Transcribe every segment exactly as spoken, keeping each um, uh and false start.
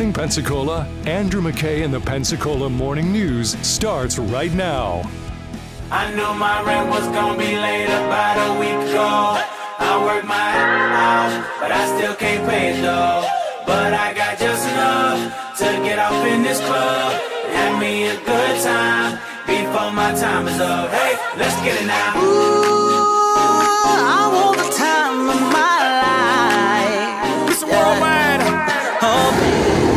morning, Pensacola. Andrew McKay and the Pensacola Morning News starts right now. I knew my rent was gonna be late about a week ago. I worked my ass off, but I still can't pay it though. But I got just enough to get off in this club. Have me a good time before my time is up. Hey, let's get it now. Ooh, I want the time of my life. It's worldwide. Oh,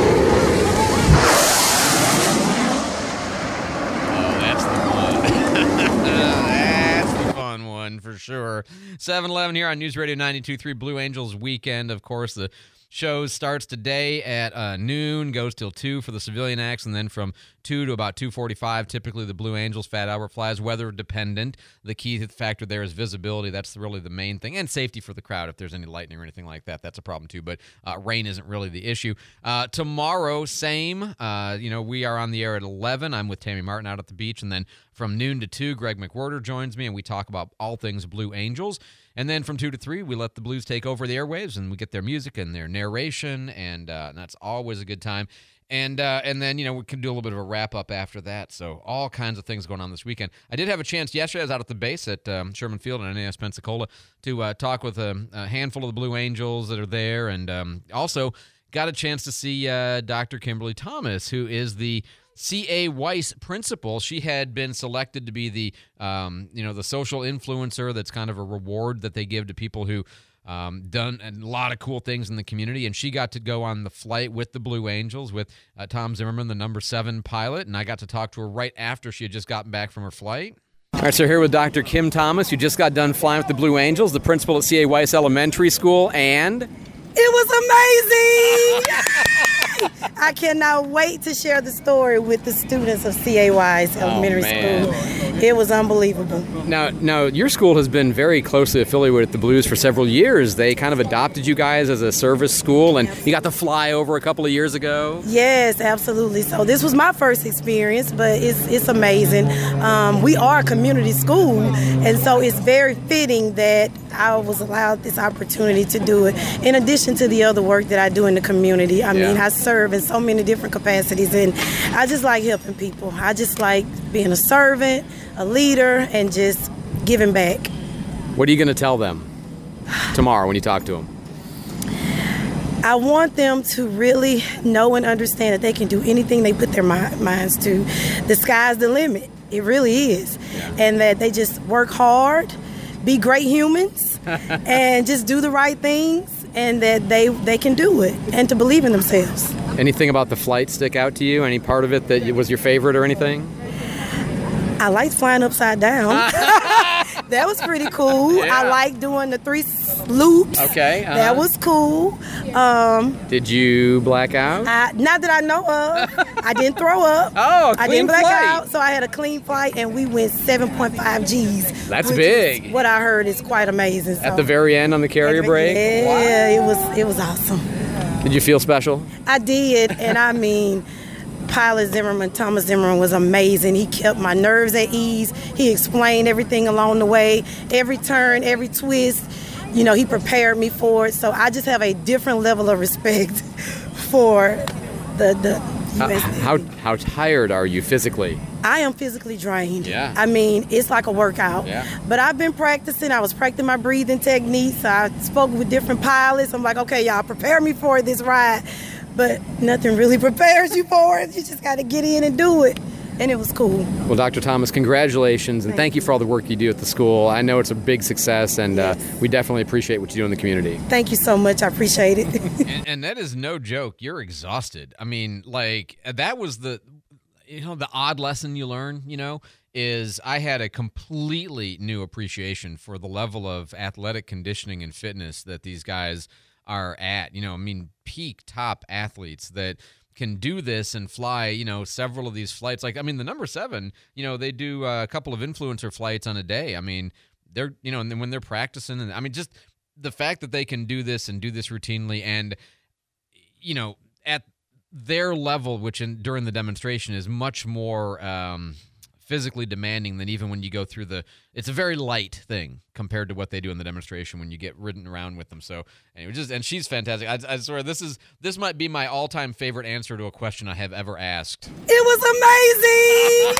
for sure. seven eleven here on News Radio ninety-two point three Blue Angels weekend. Of course, the show starts today at uh, noon, goes till two for the civilian acts, and then from two to about two forty-five, typically the Blue Angels Fat Albert flies, weather dependent. The key factor there is visibility. That's really the main thing, and safety for the crowd. If there's any lightning or anything like that, that's a problem too, but uh, rain isn't really the issue. Uh, tomorrow, same. Uh, you know, we are on the air at eleven. I'm with Tammy Martin out at the beach, and then from noon to two, Greg McWhirter joins me, and we talk about all things Blue Angels. And then from two to three, we let the Blues take over the airwaves, and we get their music and their narration, and, uh, and that's always a good time. And uh, and then, you know, we can do a little bit of a wrap-up after that. So all kinds of things going on this weekend. I did have a chance yesterday. I was out at the base at um, Sherman Field and N A S Pensacola to uh, talk with a, a handful of the Blue Angels that are there, and um, also got a chance to see uh, Doctor Kimberly Thomas, who is the C A. Weiss principal. She had been selected to be the, um, you know, the social influencer. That's kind of a reward that they give to people who um, done a lot of cool things in the community. And she got to go on the flight with the Blue Angels with uh, Tom Zimmerman, the number seven pilot. And I got to talk to her right after she had just gotten back from her flight. All right, so here with Doctor Kim Thomas, who just got done flying with the Blue Angels, the principal at C A. Weiss Elementary School, and it was amazing! I cannot wait to share the story with the students of C A. Weiss Elementary oh, School. It was unbelievable. Now, now, your school has been very closely affiliated with the Blues for several years. They kind of adopted you guys as a service school, and you got to fly over a couple of years ago. Yes, absolutely. So this was my first experience, but it's it's amazing. Um, we are a community school, and so it's very fitting that I was allowed this opportunity to do it. In addition to the other work that I do in the community, I mean, Yeah. I serve in so many different capacities, and I just like helping people. I just like being a servant, a leader, and just giving back. What are you going to tell them tomorrow when you talk to them? I want them to really know and understand that they can do anything they put their mi- minds to. The sky's the limit. It really is. Yeah. And that they just work hard, be great humans, and just do the right things, and that they, they can do it, and to believe in themselves. Anything about the flight stick out to you? Any part of it that was your favorite or anything? I liked flying upside down. That was pretty cool. Yeah. I like doing the three loops. Okay, uh-huh. That was cool. Um, Did you black out? I, not that I know of. I didn't throw up. Oh, a I clean didn't black flight. out. So I had a clean flight, and we went seven point five G's. That's which big. is what I heard is quite amazing. So. At the very end on the carrier break? Yeah, it was it was awesome. Did you feel special? I did, and I mean, Pilot Zimmerman, Thomas Zimmerman, was amazing. He kept my nerves at ease. He explained everything along the way, every turn, every twist. You know, he prepared me for it. So I just have a different level of respect for the the How, U S how how tired are you physically? I am physically drained. Yeah. I mean, it's like a workout. Yeah. But I've been practicing. I was practicing my breathing techniques. I spoke with different pilots. I'm like, okay, y'all, prepare me for this ride. But nothing really prepares you for it. You just got to get in and do it. And it was cool. Well, Doctor Thomas, congratulations, and thank you for all the work you do at the school. I know it's a big success, and Yes. uh, we definitely appreciate what you do in the community. Thank you so much. I appreciate it. and, and that is no joke. You're exhausted. I mean, like, that was the, you know, the odd lesson you learn, you know, is I had a completely new appreciation for the level of athletic conditioning and fitness that these guys are at. You know, I mean, peak top athletes that can do this and fly, you know, several of these flights. Like, I mean, the number seven, you know, they do a couple of influencer flights on a day. I mean, they're, you know, and then when they're practicing, and I mean, just the fact that they can do this and do this routinely, and, you know, at their level, which in, during the demonstration is much more um, physically demanding than even when you go through the – it's a very light thing compared to what they do in the demonstration when you get ridden around with them. So anyway, just and she's fantastic. I, I swear this is this might be my all-time favorite answer to a question I have ever asked. It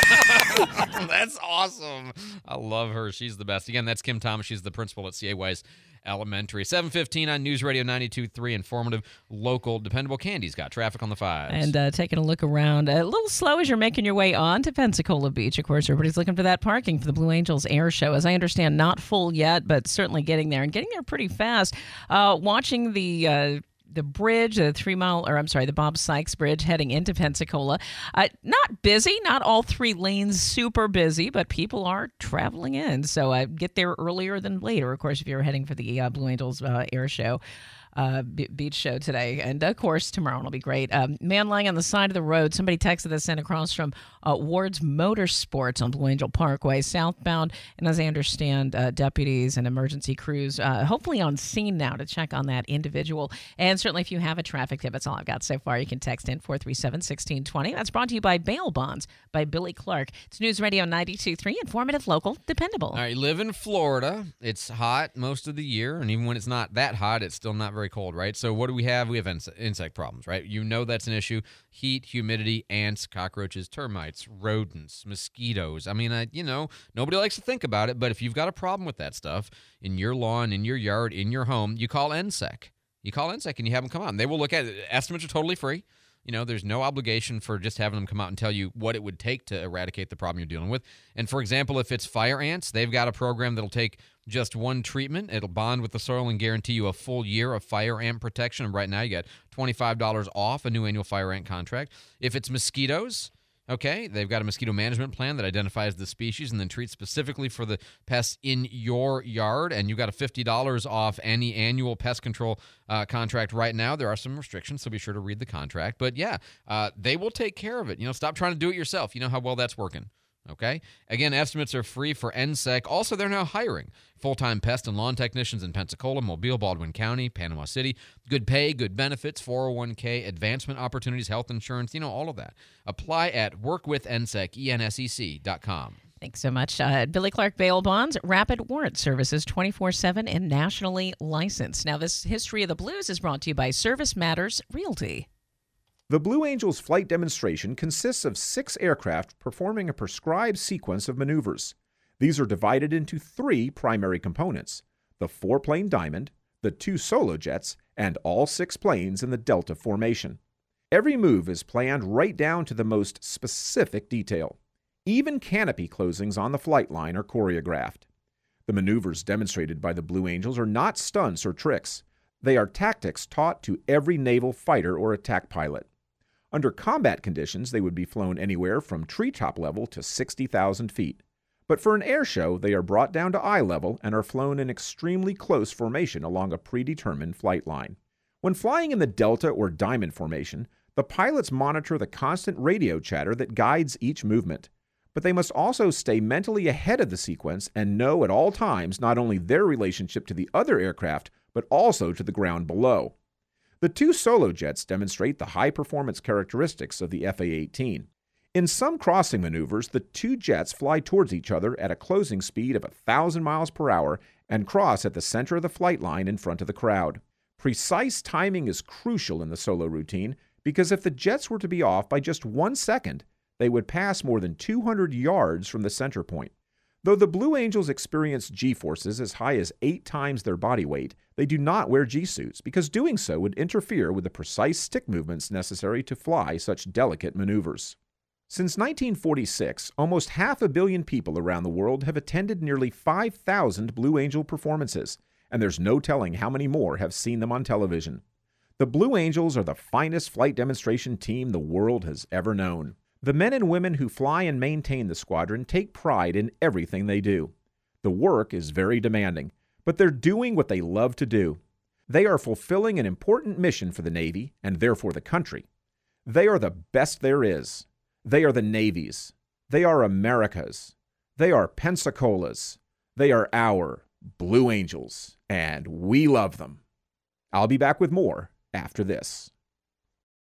was amazing. That's awesome. I love her. She's the best. Again, that's Kim Thomas. She's the principal at C A Wise Elementary. seven fifteen on News Radio ninety-two point three. Informative, local, dependable. Candy's got traffic on the fives. And uh, taking a look around, a little slow as you're making your way on to Pensacola Beach. Of course, everybody's looking for that parking for the Blue Angels Air Show. As I understand, not full yet, but certainly getting there and getting there pretty fast. Uh, watching the... Uh, The bridge, the three mile, or I'm sorry, the Bob Sykes Bridge heading into Pensacola. Uh, not busy, not all three lanes super busy, but people are traveling in. So uh, get there earlier than later, of course, if you're heading for the uh, Blue Angels uh, Air Show. Uh, B- beach show today. And of course, tomorrow will be great. Um, man lying on the side of the road. Somebody texted us in across from uh, Ward's Motorsports on Blue Angel Parkway, southbound. And as I understand, uh, deputies and emergency crews uh, hopefully on scene now to check on that individual. And certainly if you have a traffic tip, that's all I've got so far. You can text in four three seven, one six two zero. That's brought to you by Bail Bonds by Billy Clark. It's News Radio ninety-two point three, informative, local, dependable. All right, you live in Florida. It's hot most of the year, and even when it's not that hot, it's still not very cold, right? So what do we have? We have inse- insect problems, right? You know that's an issue. Heat, humidity, ants, cockroaches, termites, rodents, mosquitoes. I mean, I, you know, nobody likes to think about it, but if you've got a problem with that stuff in your lawn, in your yard, in your home, you call N S E C. You call N S E C and you have them come out. And they will look at it. Estimates are totally free. You know, there's no obligation for just having them come out and tell you what it would take to eradicate the problem you're dealing with. And for example, if it's fire ants, they've got a program that'll take just one treatment. It'll bond with the soil and guarantee you a full year of fire ant protection. And right now you got twenty-five dollars off a new annual fire ant contract. If it's mosquitoes, okay, they've got a mosquito management plan that identifies the species and then treats specifically for the pests in your yard. And you got a fifty dollars off any annual pest control uh, contract right now. There are some restrictions, so be sure to read the contract. But yeah, uh, they will take care of it. You know, stop trying to do it yourself. You know how well that's working. Okay? Again, estimates are free for N S E C. Also, they're now hiring full-time pest and lawn technicians in Pensacola, Mobile, Baldwin County, Panama City. Good pay, good benefits, four oh one k, advancement opportunities, health insurance, you know, all of that. Apply at work with N S E C, E N S E C dot com. Thanks so much. Uh, Billy Clark Bail Bonds, rapid warrant services twenty-four seven and nationally licensed. Now, this History of the Blues is brought to you by Service Matters Realty. The Blue Angels flight demonstration consists of six aircraft performing a prescribed sequence of maneuvers. These are divided into three primary components: the four-plane Diamond, the two solo jets, and all six planes in the Delta formation. Every move is planned right down to the most specific detail. Even canopy closings on the flight line are choreographed. The maneuvers demonstrated by the Blue Angels are not stunts or tricks. They are tactics taught to every naval fighter or attack pilot. Under combat conditions, they would be flown anywhere from treetop level to sixty thousand feet. But for an air show, they are brought down to eye level and are flown in extremely close formation along a predetermined flight line. When flying in the Delta or Diamond formation, the pilots monitor the constant radio chatter that guides each movement. But they must also stay mentally ahead of the sequence and know at all times not only their relationship to the other aircraft, but also to the ground below. The two solo jets demonstrate the high-performance characteristics of the F A eighteen. In some crossing maneuvers, the two jets fly towards each other at a closing speed of one thousand miles per hour and cross at the center of the flight line in front of the crowd. Precise timing is crucial in the solo routine because if the jets were to be off by just one second, they would pass more than two hundred yards from the center point. Though the Blue Angels experience G-forces as high as eight times their body weight, they do not wear G-suits because doing so would interfere with the precise stick movements necessary to fly such delicate maneuvers. Since nineteen forty-six, almost half a billion people around the world have attended nearly five thousand Blue Angel performances, and there's no telling how many more have seen them on television. The Blue Angels are the finest flight demonstration team the world has ever known. The men and women who fly and maintain the squadron take pride in everything they do. The work is very demanding, but they're doing what they love to do. They are fulfilling an important mission for the Navy and therefore the country. They are the best there is. They are the Navy's. They are America's. They are Pensacola's. They are our Blue Angels, and we love them. I'll be back with more after this.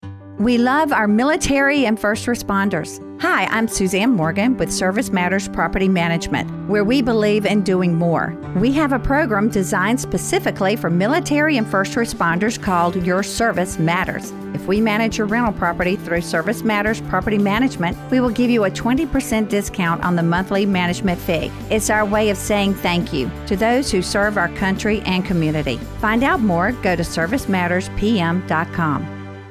We love our military and first responders. Hi, I'm Suzanne Morgan with Service Matters Property Management, where we believe in doing more. We have a program designed specifically for military and first responders called Your Service Matters. If we manage your rental property through Service Matters Property Management, we will give you a twenty percent discount on the monthly management fee. It's our way of saying thank you to those who serve our country and community. Find out more, go to service matters p m dot com.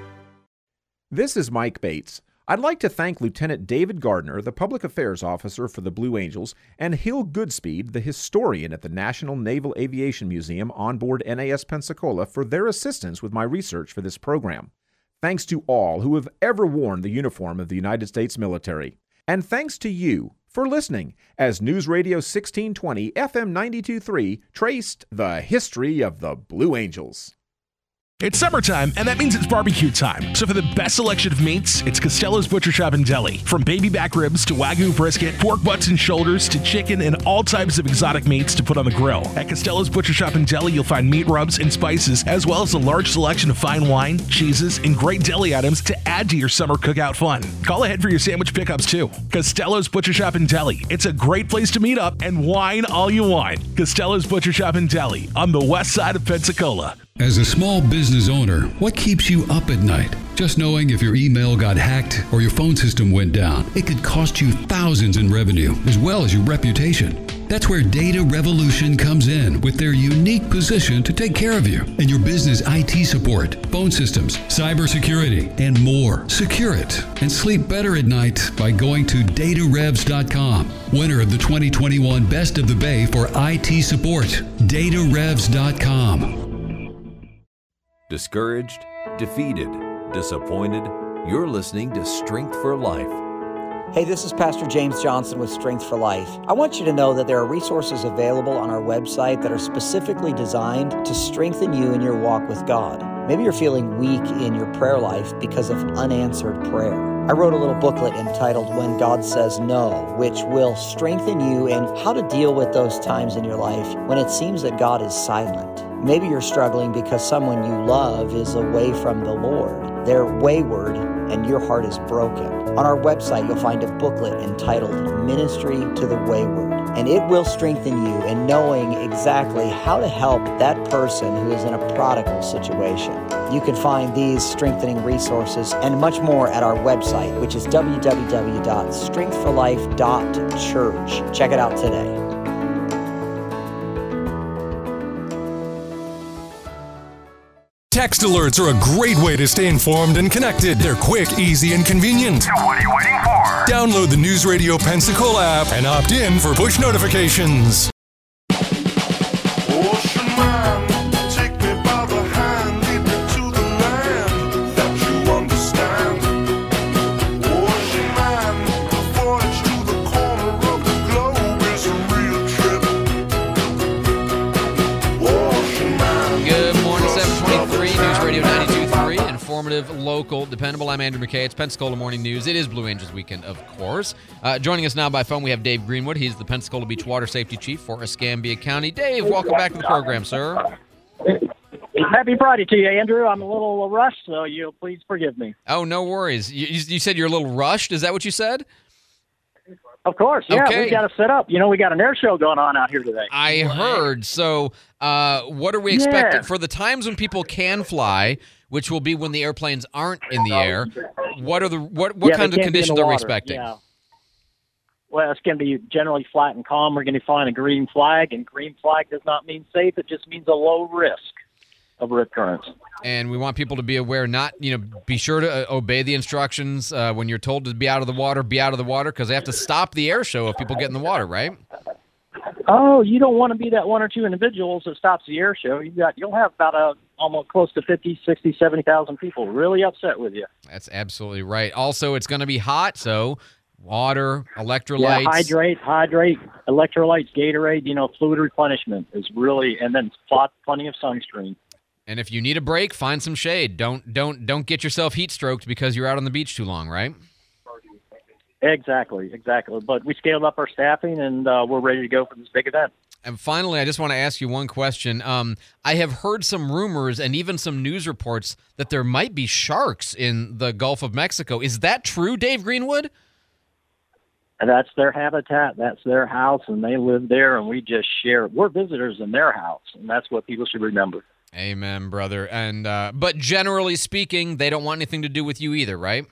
This is Mike Bates. I'd like to thank Lieutenant David Gardner, the Public Affairs Officer for the Blue Angels, and Hill Goodspeed, the historian at the National Naval Aviation Museum on board N A S Pensacola, for their assistance with my research for this program. Thanks to all who have ever worn the uniform of the United States military. And thanks to you for listening as News Radio sixteen twenty F M ninety-two point three traced the history of the Blue Angels. It's summertime, and that means it's barbecue time. So for the best selection of meats, it's Costello's Butcher Shop and Deli. From baby back ribs to Wagyu brisket, pork butts and shoulders to chicken and all types of exotic meats to put on the grill. At Costello's Butcher Shop and Deli, you'll find meat rubs and spices, as well as a large selection of fine wine, cheeses, and great deli items to add to your summer cookout fun. Call ahead for your sandwich pickups, too. Costello's Butcher Shop and Deli. It's a great place to meet up and wine all you want. Costello's Butcher Shop and Deli on the west side of Pensacola. As a small business owner, what keeps you up at night? Just knowing if your email got hacked or your phone system went down, it could cost you thousands in revenue as well as your reputation. That's where Data Revolution comes in with their unique position to take care of you and your business I T support, phone systems, cybersecurity, and more. Secure it and sleep better at night by going to data revs dot com. Winner of the twenty twenty-one Best of the Bay for I T support, data revs dot com. Discouraged, defeated, disappointed, you're listening to Strength for Life. Hey, this is Pastor James Johnson with Strength for Life. I want you to know that there are resources available on our website that are specifically designed to strengthen you in your walk with God. Maybe you're feeling weak in your prayer life because of unanswered prayer. I wrote a little booklet entitled When God Says No, which will strengthen you in how to deal with those times in your life when it seems that God is silent. Maybe you're struggling because someone you love is away from the Lord. They're wayward and your heart is broken. On our website, you'll find a booklet entitled Ministry to the Wayward, and it will strengthen you in knowing exactly how to help that person who is in a prodigal situation. You can find these strengthening resources and much more at our website, which is w w w dot strength for life dot church. Check it out today. Text alerts are a great way to stay informed and connected. They're quick, easy, and convenient. So what are you waiting for? Download the News Radio Pensacola app and opt in for push notifications. Ocean man, take me by the hand, lead me to the land that you understand. Ocean man, the voyage to the corner of the globe is a real trip. Ocean man. Good morning, seven twenty-three, News Radio ninety-two point three, informative, local, dependable. I'm Andrew McKay. It's Pensacola Morning News. It is Blue Angels weekend, of course. Uh, joining us now by phone, we have Dave Greenwood. He's the Pensacola Beach Water Safety Chief for Escambia County. Dave, welcome back to the program, sir. Happy Friday to you, Andrew. I'm a little rushed, so you'll please forgive me. Oh, no worries. You, you said you're a little rushed. Is that what you said? Of course, yeah. Okay. We got to set up. You know, we got an air show going on out here today. I heard. So uh, what are we expecting Yeah. for the times when people can fly, which will be when the airplanes aren't in the air? What are the what, what Yeah, kind they of can't be in the conditions are we water. expecting? Yeah. Well, it's going to be generally flat and calm. We're going to find a green flag, and green flag does not mean safe. It just means a low risk of rip currents. And we want people to be aware, not, you know, be sure to uh, obey the instructions uh, when you're told to be out of the water, be out of the water, because they have to stop the air show if people get in the water, right? Oh, you don't want to be that one or two individuals that stops the air show. You've got, you'll have about a, almost close to fifty, sixty, seventy thousand people really upset with you. That's absolutely right. Also, it's going to be hot, so water, electrolytes. Yeah, hydrate, hydrate, electrolytes, Gatorade, you know, fluid replenishment is really, and then plot plenty of sunscreen. And if you need a break, find some shade. Don't don't don't get yourself heat stroked because you're out on the beach too long, right? Exactly, exactly. But we scaled up our staffing, and uh, we're ready to go for this big event. And finally, I just want to ask you one question. Um, I have heard some rumors and even some news reports that there might be sharks in the Gulf of Mexico. Is that true, Dave Greenwood? That's their habitat. That's their house, and they live there, and we just share. We're visitors in their house, and that's what people should remember. Amen, brother. And uh, but generally speaking, they don't want anything to do with you either, right?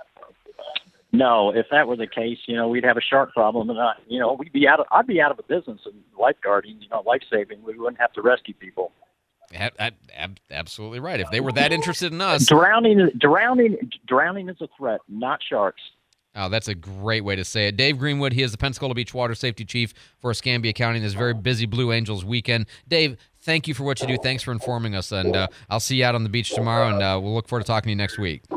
No, if that were the case, you know, we'd have a shark problem, and I, you know, we'd be out of. I'd be out of a business in lifeguarding, you know, life saving. We wouldn't have to rescue people. Ab- ab- absolutely right. If they were that interested in us, drowning, drowning, drowning is a threat, not sharks. Oh, that's a great way to say it. Dave Greenwood, he is the Pensacola Beach Water Safety Chief for Escambia County this very busy Blue Angels weekend. Dave, thank you for what you do. Thanks for informing us, and uh, I'll see you out on the beach tomorrow, and uh, we'll look forward to talking to you next week.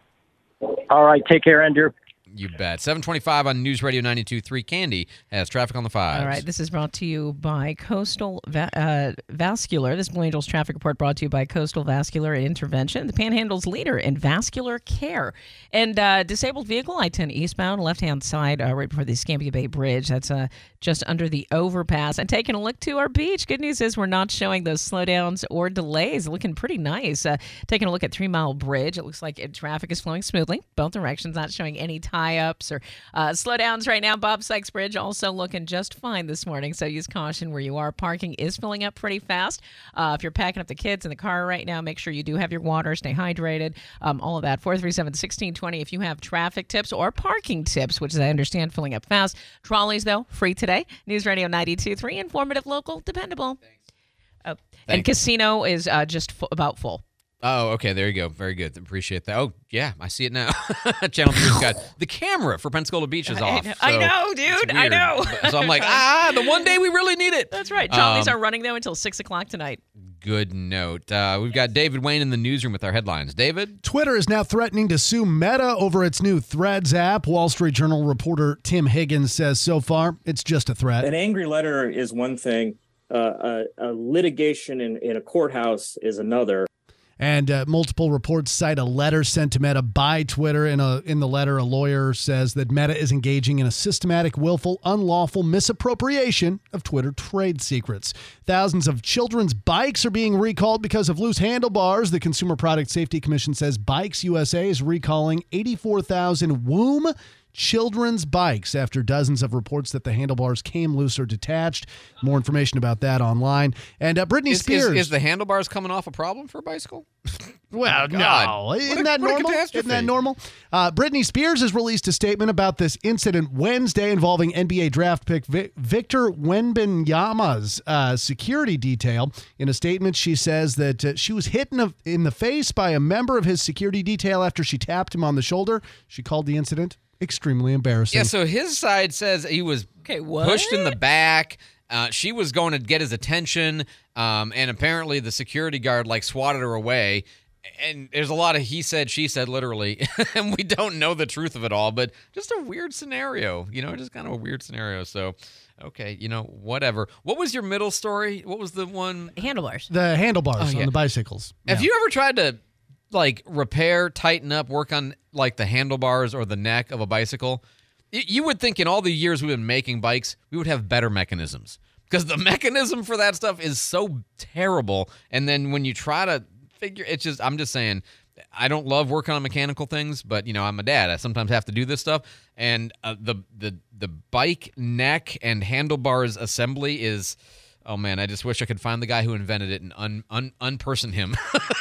All right, take care, Andrew. You bet. seven twenty-five on News Radio ninety-two point three. Candy has traffic on the fives. All right, this is brought to you by Coastal Va- uh, Vascular. This Blue Angels traffic report brought to you by Coastal Vascular Intervention, the Panhandle's leader in vascular care. And uh, disabled vehicle, I ten eastbound, left-hand side, uh, right before the Escambia Bay Bridge. That's uh, just under the overpass. And taking a look to our beach, good news is we're not showing those slowdowns or delays. Looking pretty nice. Uh, taking a look at Three Mile Bridge, it looks like it, traffic is flowing smoothly, both directions, not showing any tie-ups or uh, slowdowns right now. Bob Sykes Bridge also looking just fine this morning, so use caution where you are. Parking is filling up pretty fast. Uh, if you're packing up the kids in the car right now, make sure you do have your water, stay hydrated, um, all of that. four three seven, one six two zero if you have traffic tips or parking tips, which, as I understand, filling up fast. Trolleys, though, free today. News Radio ninety-two point three, informative, local, dependable. Oh, and casino is uh, just f- about full. Oh, okay. There you go. Very good. Appreciate that. Oh, yeah. I see it now. Channel three's got the camera for Pensacola Beach is off. I know, I so know dude. I know. So I'm like, ah, the one day we really need it. That's right. Trolleys Um, are running, though, until six o'clock tonight. Good note. Uh, we've got David Wayne in the newsroom with our headlines. David? Twitter is now threatening to sue Meta over its new Threads app. Wall Street Journal reporter Tim Higgins says so far it's just a threat. An angry letter is one thing. Uh, a, a litigation in, in a courthouse is another. And uh, multiple reports cite a letter sent to Meta by Twitter. In a in the letter, a lawyer says that Meta is engaging in a systematic, willful, unlawful misappropriation of Twitter trade secrets. Thousands of children's bikes are being recalled because of loose handlebars. The Consumer Product Safety Commission says Bikes U S A is recalling eighty-four thousand Woom children's bikes after dozens of reports that the handlebars came loose or detached. More information about that online. And uh, Britney Is, Spears. is, is the handlebars coming off a problem for a bicycle? Well, Oh, no. God. Isn't What a- that what a normal? Isn't catastrophe. that normal? Uh, Britney Spears has released a statement about this incident Wednesday involving N B A draft pick Vi- Victor Wembanyama's uh, security detail. In a statement, she says that uh, she was hit in, a, in the face by a member of his security detail after she tapped him on the shoulder. She called the incident extremely embarrassing. Yeah, so his side says he was okay, what? pushed in the back. Uh, she was going to get his attention, um, and apparently the security guard like swatted her away. And there's a lot of he said, she said, literally, and we don't know the truth of it all, but just a weird scenario, you know, just kind of a weird scenario. So, okay, you know, whatever. What was your middle story? What was the one? Handlebars. The handlebars Oh, yeah. on the bicycles. Have Yeah. you ever tried to like repair, tighten up, work on like the handlebars or the neck of a bicycle? Y- You would think in all the years we've been making bikes, we would have better mechanisms because the mechanism for that stuff is so terrible. And then when you try to figure, it's just, I'm just saying, I don't love working on mechanical things, but you know, I'm a dad. I sometimes have to do this stuff. And uh, the, the, the bike neck and handlebars assembly is, oh man, I just wish I could find the guy who invented it and un, un, unperson him.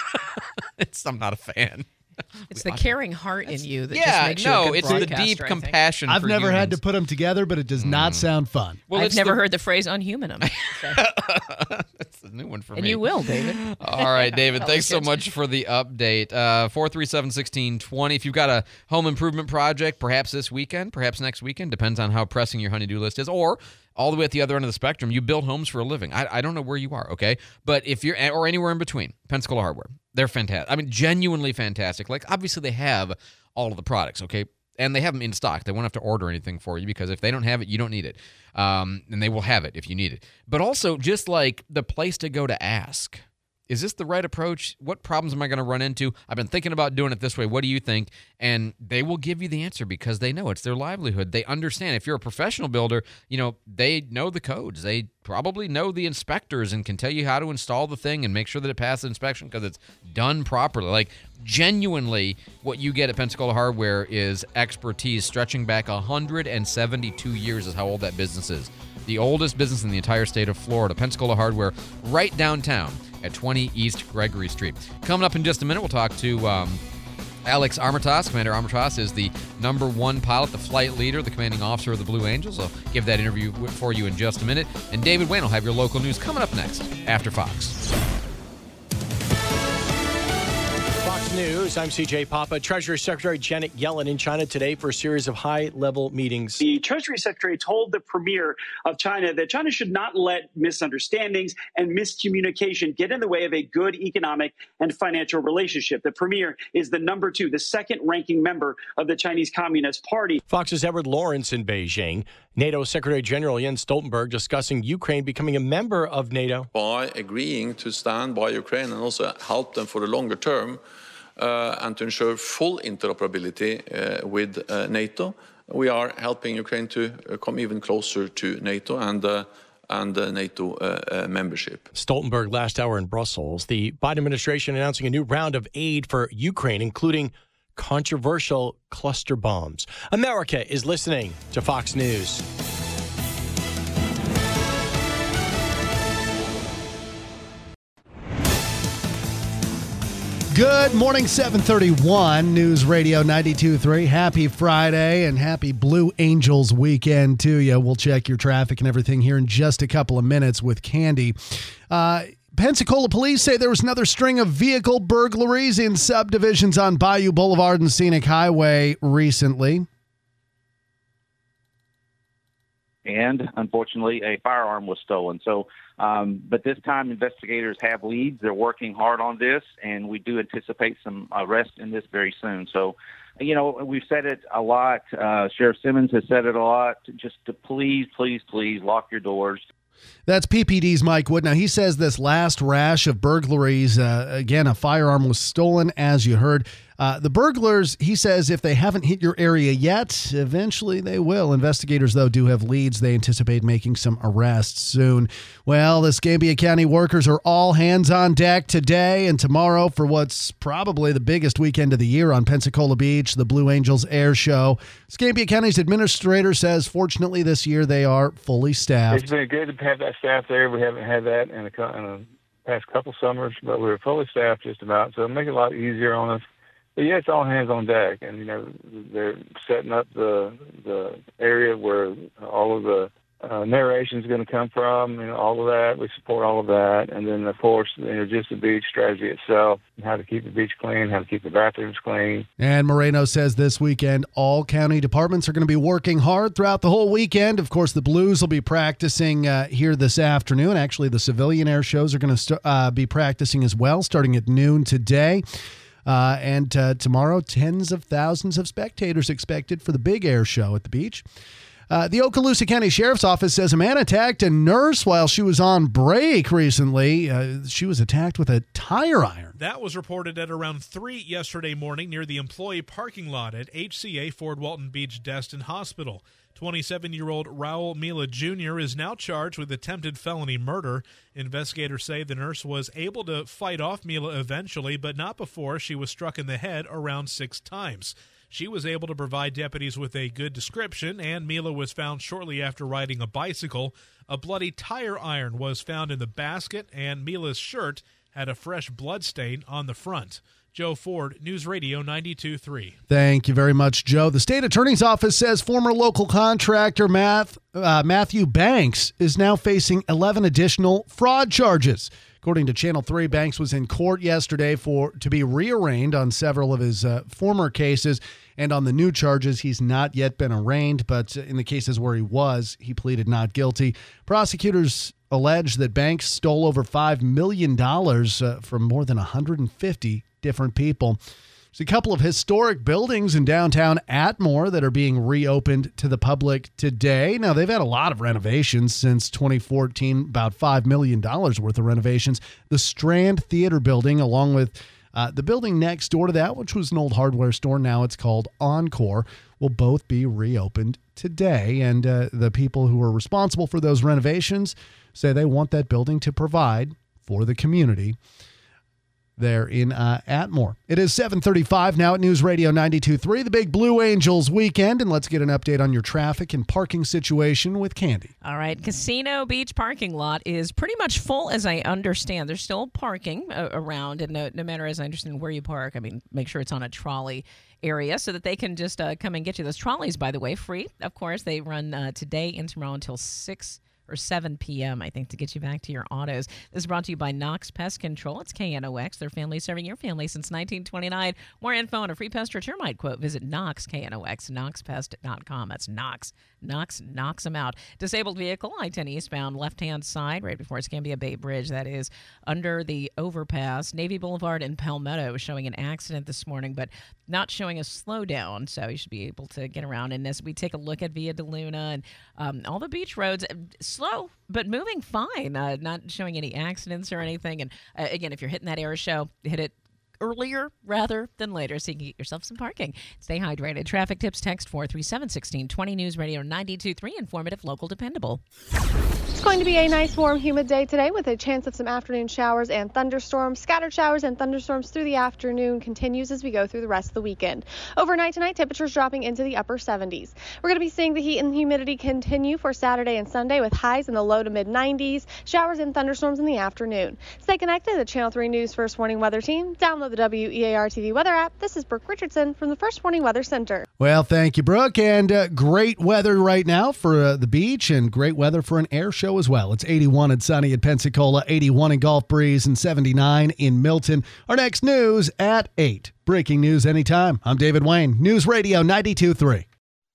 It's, I'm not a fan. It's the caring heart in you that yeah, just makes you no, a good it's the deep broadcaster, I think. compassion I've for never had to humans. put them together, but it does not sound fun. Well, I've it's never the- heard the phrase unhuman him. So. That's a new one for And me. you will, David. All right, David, That thanks was so good. much for the update. Uh, four three seven, one six two zero. If you've got a home improvement project, perhaps this weekend, perhaps next weekend, depends on how pressing your honey-do list is, or all the way at the other end of the spectrum, you build homes for a living. I, I don't know where you are, okay? But if you're, or anywhere in between, Pensacola Hardware, they're fantastic. I mean, genuinely fantastic. Like, obviously, they have all of the products, okay? And they have them in stock. They won't have to order anything for you because if they don't have it, you don't need it. Um, and they will have it if you need it. But also, just like the place to go to ask is this the right approach? What problems am I going to run into? I've been thinking about doing it this way. What do you think? And they will give you the answer because they know it's their livelihood. They understand. If you're a professional builder, you know, they know the codes. They probably know the inspectors and can tell you how to install the thing and make sure that it passes inspection because it's done properly. Like, genuinely, what you get at Pensacola Hardware is expertise stretching back one hundred seventy-two years is how old that business is. The oldest business in the entire state of Florida, Pensacola Hardware, right downtown at twenty East Gregory Street. Coming up in just a minute, we'll talk to um, Alex Armatas. Commander Armatas is the number one pilot, the flight leader, the commanding officer of the Blue Angels. I'll give that interview for you in just a minute. And David Wayne will have your local news coming up next after Fox. Fox News, I'm C J Papa. Treasury Secretary Janet Yellen in China today for a series of high-level meetings. The Treasury Secretary told the Premier of China that China should not let misunderstandings and miscommunication get in the way of a good economic and financial relationship. The Premier is the number two, the second-ranking member of the Chinese Communist Party. Fox's Edward Lawrence in Beijing. NATO Secretary General Jens Stoltenberg discussing Ukraine becoming a member of NATO. By agreeing to stand by Ukraine and also help them for the longer term, Uh, and to ensure full interoperability uh, with uh, NATO, we are helping Ukraine to uh, come even closer to NATO and uh, and uh, NATO uh, uh, membership. Stoltenberg last hour in Brussels. The Biden administration announcing a new round of aid for Ukraine, including controversial cluster bombs. America is listening to Fox News. Good morning, seven thirty-one, News Radio ninety-two point three. Happy Friday and happy Blue Angels weekend to you. We'll check your traffic and everything here in just a couple of minutes with Candy. Uh, Pensacola police say there was another string of vehicle burglaries in subdivisions on Bayou Boulevard and Scenic Highway recently. And unfortunately, a firearm was stolen. So, um, but this time investigators have leads. They're working hard on this, and we do anticipate some arrests in this very soon. So, you know, we've said it a lot. Uh, Sheriff Simmons has said it a lot. Just to please, please, please lock your doors. That's P P D's Mike Wood. Now, he says this last rash of burglaries, uh, again, a firearm was stolen, as you heard. Uh, the burglars, he says, if they haven't hit your area yet, eventually they will. Investigators, though, do have leads. They anticipate making some arrests soon. Well, the Escambia County workers are all hands on deck today and tomorrow for what's probably the biggest weekend of the year on Pensacola Beach, the Blue Angels Air Show. Escambia County's administrator says, fortunately, this year they are fully staffed. It's been good to have that staff there. We haven't had that in a, in a past couple summers, but we're fully staffed just about, so it'll make it a lot easier on us. But yeah, it's all hands on deck, and you know they're setting up the the area where all of the uh, narration is going to come from, and all of that. We support all of that, and then of course, you know, just the beach strategy itself, how to keep the beach clean, how to keep the bathrooms clean. And Moreno says this weekend, all county departments are going to be working hard throughout the whole weekend. Of course, the Blues will be practicing uh, here this afternoon. Actually, the civilian air shows are going to st- uh, be practicing as well, starting at noon today. Uh, and uh, tomorrow, tens of thousands of spectators expected for the big air show at the beach. Uh, the Okaloosa County Sheriff's Office says a man attacked a nurse while she was on break recently. Uh, she was attacked with a tire iron. That was reported at around three yesterday morning near the employee parking lot at H C A Fort Walton Beach Destin Hospital. twenty-seven-year-old Raul Mila Junior is now charged with attempted felony murder. Investigators say the nurse was able to fight off Mila eventually, but not before she was struck in the head around six times. She was able to provide deputies with a good description, and Mila was found shortly after riding a bicycle. A bloody tire iron was found in the basket, and Mila's shirt had a fresh blood stain on the front. Joe Ford, News Radio ninety-two point three. Thank you very much, Joe. The state attorney's office says former local contractor Math, uh, Matthew Banks is now facing eleven additional fraud charges. According to Channel three, Banks was in court yesterday for to be rearraigned on several of his uh, former cases. And on the new charges, he's not yet been arraigned, but in the cases where he was, he pleaded not guilty. Prosecutors allege that Banks stole over five million dollars uh, from more than one hundred fifty different people. There's a couple of historic buildings in downtown Atmore that are being reopened to the public today. Now, they've had a lot of renovations since twenty fourteen, about five million dollars worth of renovations. The Strand Theater building, along with uh, the building next door to that, which was an old hardware store, now it's called Encore, will both be reopened today. And uh, the people who are responsible for those renovations say they want that building to provide for the community there in uh, Atmore. It is seven thirty-five now at News Radio ninety-two point three, the big Blue Angels weekend, and let's get an update on your traffic and parking situation with Candy. All right, Casino Beach parking lot is pretty much full, as I understand. There's still parking uh, around, and no, no matter, as I understand, where you park, I mean, make sure it's on a trolley area so that they can just uh, come and get you. Those trolleys, by the way, free. Of course, they run uh, today and tomorrow until six or seven p.m., I think, to get you back to your autos. This is brought to you by Knox Pest Control. It's K N O X. Their family serving your family since nineteen twenty-nine. More info on a free pest or termite quote. Visit Knox, K N O X, knox pest dot com. That's Knox. Knox knocks them out. Disabled vehicle, I ten eastbound, left-hand side, right before Escambia Bay Bridge. That is under the overpass. Navy Boulevard in Palmetto showing an accident this morning, but not showing a slowdown, so you should be able to get around. And as we take a look at Via de Luna and um, all the beach roads, slow, but moving fine, uh, not showing any accidents or anything. And uh, again, if you're hitting that air show, hit it earlier rather than later so you can get yourself some parking. Stay hydrated. Traffic tips, text four three seven, one six two zero. News Radio ninety-two point three, informative, local, dependable. It's going to be a nice, warm, humid day today with a chance of some afternoon showers and thunderstorms. Scattered showers and thunderstorms through the afternoon continues as we go through the rest of the weekend. Overnight tonight, temperatures dropping into the upper seventies. We're going to be seeing the heat and humidity continue for Saturday and Sunday with highs in the low to mid nineties, showers and thunderstorms in the afternoon. Stay connected to the Channel three News First Warning Weather Team. Download the W E A R T V weather app. This is Brooke Richardson from the First Warning Weather Center. Well, thank you, Brooke. And uh, great weather right now for uh, the beach and great weather for an air show as well. It's eighty-one and sunny at Pensacola, eighty-one in Gulf Breeze, and seventy-nine in Milton. Our next news at eight. Breaking news anytime. I'm David Wayne, News Radio ninety-two point three.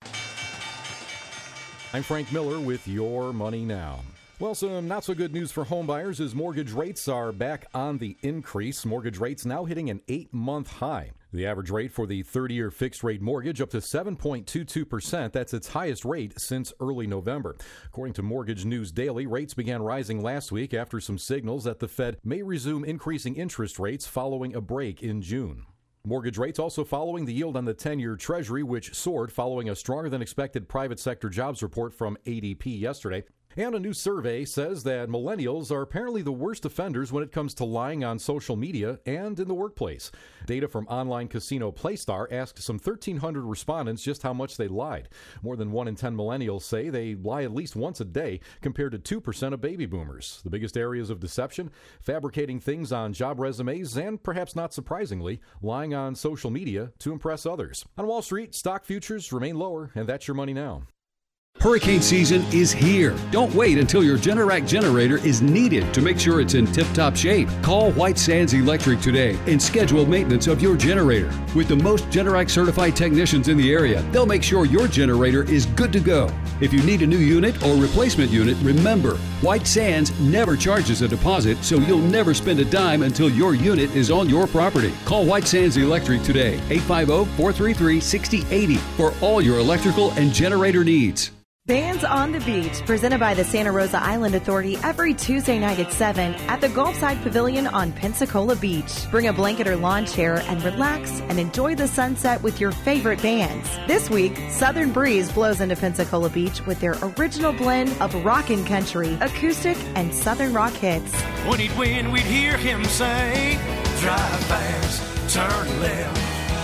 I'm Frank Miller with Your Money Now. Well, some not so good news for homebuyers as mortgage rates are back on the increase. Mortgage rates now hitting an eight-month high. The average rate for the thirty-year fixed-rate mortgage up to seven point two two percent. That's its highest rate since early November. According to Mortgage News Daily, rates began rising last week after some signals that the Fed may resume increasing interest rates following a break in June. Mortgage rates also following the yield on the ten-year Treasury, which soared following a stronger-than-expected private sector jobs report from A D P yesterday. And a new survey says that millennials are apparently the worst offenders when it comes to lying on social media and in the workplace. Data from online casino Playstar asked some thirteen hundred respondents just how much they lied. More than one in ten millennials say they lie at least once a day, compared to two percent of baby boomers. The biggest areas of deception: fabricating things on job resumes and, perhaps not surprisingly, lying on social media to impress others. On Wall Street, stock futures remain lower, and that's your money now. Hurricane season is here. Don't wait until your Generac generator is needed to make sure it's in tip-top shape. Call White Sands Electric today and schedule maintenance of your generator. With the most Generac certified technicians in the area, they'll make sure your generator is good to go. If you need a new unit or replacement unit, remember, White Sands never charges a deposit, so you'll never spend a dime until your unit is on your property. Call White Sands Electric today, eight five zero, four three three, six zero eight zero, for all your electrical and generator needs. Bands on the Beach, presented by the Santa Rosa Island Authority every Tuesday night at seven at the Gulfside Pavilion on Pensacola Beach. Bring a blanket or lawn chair and relax and enjoy the sunset with your favorite bands. This week, Southern Breeze blows into Pensacola Beach with their original blend of rockin' country, acoustic, and southern rock hits. When he'd win, we'd hear him say, drive fast, turn left.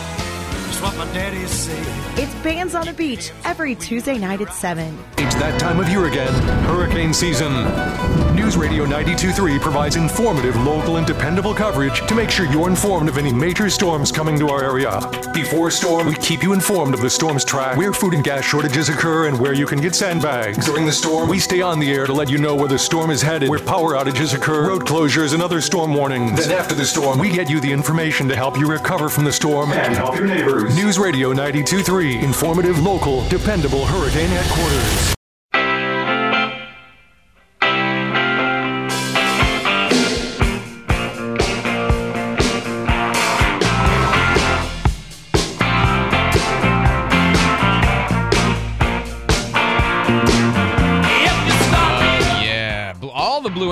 That's what my daddy said. It's Bands on the Beach every Tuesday night at seven. It's that time of year again, hurricane season. News Radio ninety-two point three provides informative, local, and dependable coverage to make sure you're informed of any major storms coming to our area. Before a storm, we keep you informed of the storm's track, where food and gas shortages occur, and where you can get sandbags. During the storm, we stay on the air to let you know where the storm is headed, where power outages occur, road closures, and other storm warnings. Then after the storm, we get you the information to help you recover from the storm and help your neighbors. News Radio ninety-two point three, informative, local, dependable hurricane headquarters.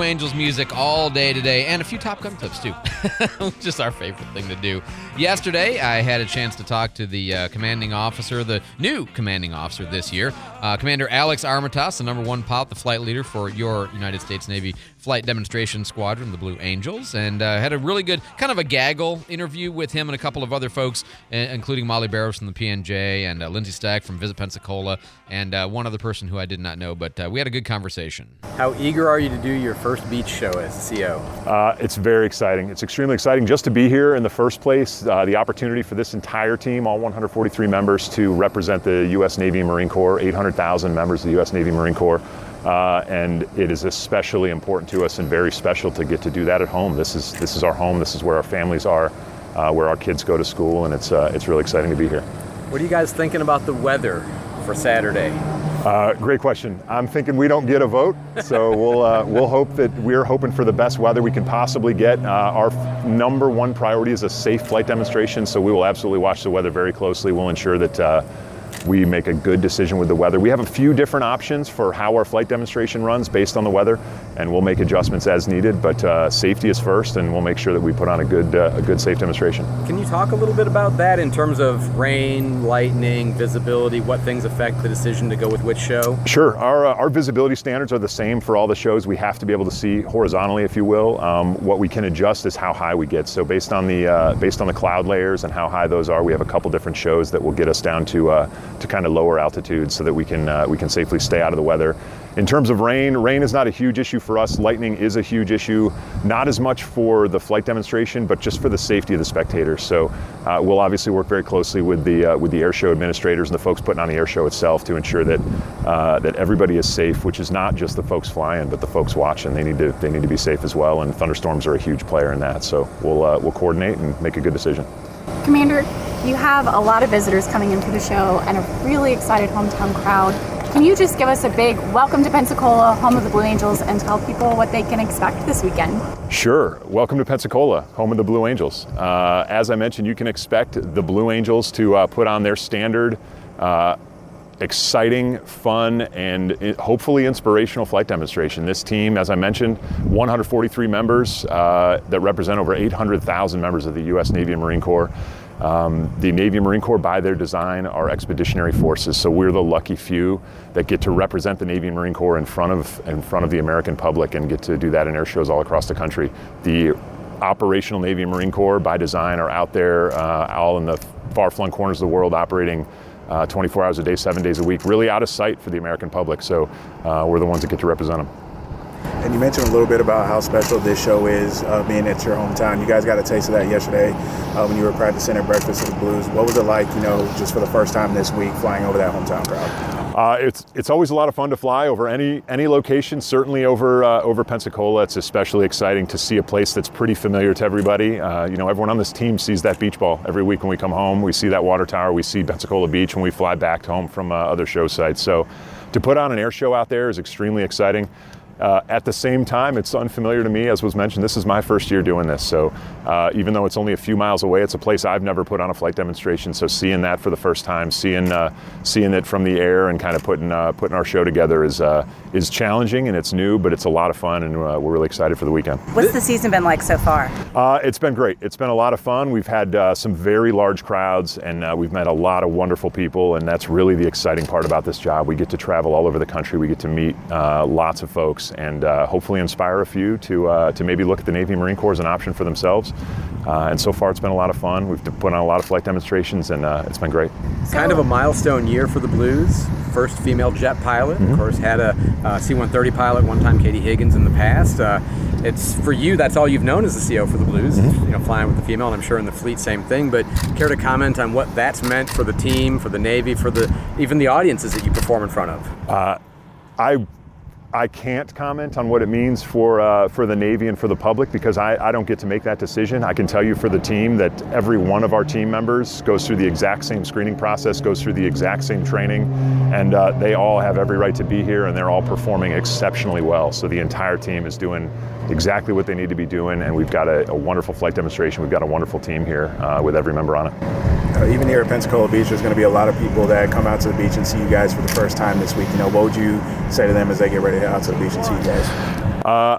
Angels music all day today, and a few Top Gun clips, too. Just our favorite thing to do. Yesterday, I had a chance to talk to the uh, commanding officer, the new commanding officer this year, uh, Commander Alex Armatas, the number one pilot, the flight leader for your United States Navy Flight Demonstration Squadron, the Blue Angels, and uh, had a really good, kind of a gaggle interview with him and a couple of other folks, uh, including Molly Barrows from the P N J and uh, Lindsay Stack from Visit Pensacola, and uh, one other person who I did not know, but uh, we had a good conversation. How eager are you to do your first beach show as C O? Uh, it's very exciting. It's extremely exciting just to be here in the first place. Uh, the opportunity for this entire team, all one hundred forty-three members, to represent the U S Navy and Marine Corps, eight hundred thousand members of the U S Navy and Marine Corps. Uh, and it is especially important to us and very special to get to do that at home. This is this is our home. This is where our families are, uh, where our kids go to school, and it's uh, it's really exciting to be here. What are you guys thinking about the weather for Saturday? Uh, great question. I'm thinking we don't get a vote, so we'll uh, we'll hope that we're hoping for the best weather we can possibly get. Uh, our f- number one priority is a safe flight demonstration, so we will absolutely watch the weather very closely. We'll ensure that uh, we make a good decision with the weather. We have a few different options for how our flight demonstration runs based on the weather, and we'll make adjustments as needed, but uh, safety is first, and we'll make sure that we put on a good uh, a good safe demonstration. Can you talk a little bit about that in terms of rain, lightning, visibility, what things affect the decision to go with which show? Sure. Our, uh, our visibility standards are the same for all the shows. We have to be able to see horizontally, if you will. Um, what we can adjust is how high we get. So based on the uh, based on the cloud layers and how high those are, we have a couple different shows that will get us down to uh, to kind of lower altitudes so that we can uh, we can safely stay out of the weather. In terms of rain, rain is not a huge issue for us. Lightning is a huge issue, not as much for the flight demonstration, but just for the safety of the spectators. So uh, we'll obviously work very closely with the uh, with the air show administrators and the folks putting on the air show itself to ensure that uh, that everybody is safe, which is not just the folks flying, but the folks watching. They need to they need to be safe as well, and thunderstorms are a huge player in that. So we'll uh, we'll coordinate and make a good decision. Commander, you have a lot of visitors coming into the show and a really excited hometown crowd. Can you just give us a big welcome to Pensacola, home of the Blue Angels, and tell people what they can expect this weekend? Sure. Welcome to Pensacola, home of the Blue Angels. Uh, as I mentioned, you can expect the Blue Angels to uh, put on their standard uh, exciting, fun, and hopefully inspirational flight demonstration. This team, as I mentioned, one hundred forty-three members uh, that represent over eight hundred thousand members of the U S Navy and Marine Corps. Um, the Navy and Marine Corps, by their design, are expeditionary forces, so we're the lucky few that get to represent the Navy and Marine Corps in front of in front of the American public and get to do that in air shows all across the country. The operational Navy and Marine Corps, by design, are out there uh, all in the far-flung corners of the world, operating uh, twenty-four hours a day, seven days a week, really out of sight for the American public, so uh, we're the ones that get to represent them. And you mentioned a little bit about how special this show is, uh, being at your hometown. You guys got a taste of that yesterday uh, when you were practicing at Breakfast of the Blues. What was it like, you know, just for the first time this week, flying over that hometown crowd? Uh, it's it's always a lot of fun to fly over any any location. Certainly over uh, over Pensacola, it's especially exciting to see a place that's pretty familiar to everybody. Uh, you know, everyone on this team sees that beach ball every week when we come home. We see that water tower. We see Pensacola Beach when we fly back home from uh, other show sites. So, to put on an air show out there is extremely exciting. Uh, at the same time, it's unfamiliar to me, as was mentioned. This is my first year doing this, so uh, even though it's only a few miles away, it's a place I've never put on a flight demonstration. So seeing that for the first time, seeing uh, seeing it from the air, and kind of putting uh, putting our show together is uh, is challenging, and it's new, but it's a lot of fun, and uh, we're really excited for the weekend. What's the season been like so far? Uh, it's been great. It's been a lot of fun. We've had uh, some very large crowds, and uh, we've met a lot of wonderful people, and that's really the exciting part about this job. We get to travel all over the country. We get to meet uh, lots of folks, and uh, hopefully inspire a few to uh, to maybe look at the Navy and Marine Corps as an option for themselves. Uh, and so far, it's been a lot of fun. We've put on a lot of flight demonstrations, and uh, it's been great. Kind of a milestone year for the Blues. First female jet pilot. Mm-hmm. Of course, had a uh, C one thirty pilot one time, Katie Higgins, in the past. Uh, it's for you. That's all you've known as the C O for the Blues. Mm-hmm. You know, flying with the female, and I'm sure in the fleet, same thing. But care to comment on what that's meant for the team, for the Navy, for the even the audiences that you perform in front of? Uh, I. I can't comment on what it means for uh, for the Navy and for the public, because I, I don't get to make that decision. I can tell you for the team that every one of our team members goes through the exact same screening process, goes through the exact same training, and uh, they all have every right to be here, and they're all performing exceptionally well. So the entire team is doing exactly what they need to be doing, and we've got a, a wonderful flight demonstration. We've got a wonderful team here uh, with every member on it. Uh, even here at Pensacola Beach, there's going to be a lot of people that come out to the beach and see you guys for the first time this week. You know, what would you say to them as they get ready to head out to the beach and see you guys? Uh,